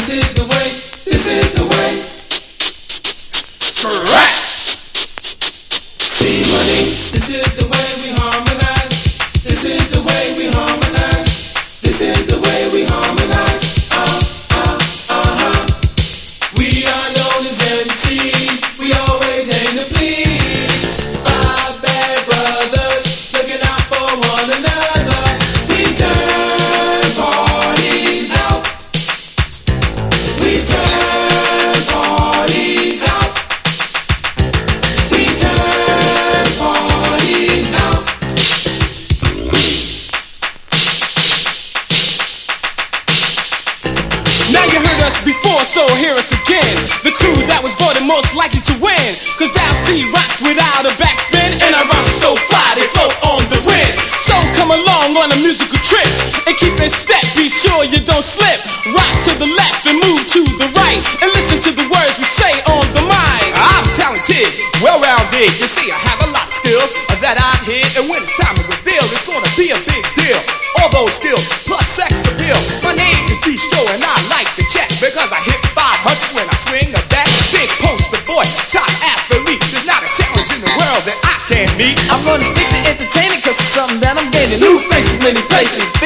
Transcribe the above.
Before, so hear us again. The crew that was voted most likely to win. Cause Down C rocks without a backspin, and our rhymes are so fly, they float on the wind. So come along on a musical trip and keep in step, be sure you don't slip. Rock to the left and move to the right, and listen to the words we say on the mic. I'm talented, well-rounded. You see, I have a lot of skills that I hid, and when it's time to reveal, it's gonna be a big deal. All those skills plus sex appeal. My name is Bistro, and I like the check because I hit 500 when I swing a bat. Big poster boy, top athlete. There's not a challenge in the world that I can't meet. I'm gonna stick to entertaining cause it's something that I'm gaining. New faces, many places.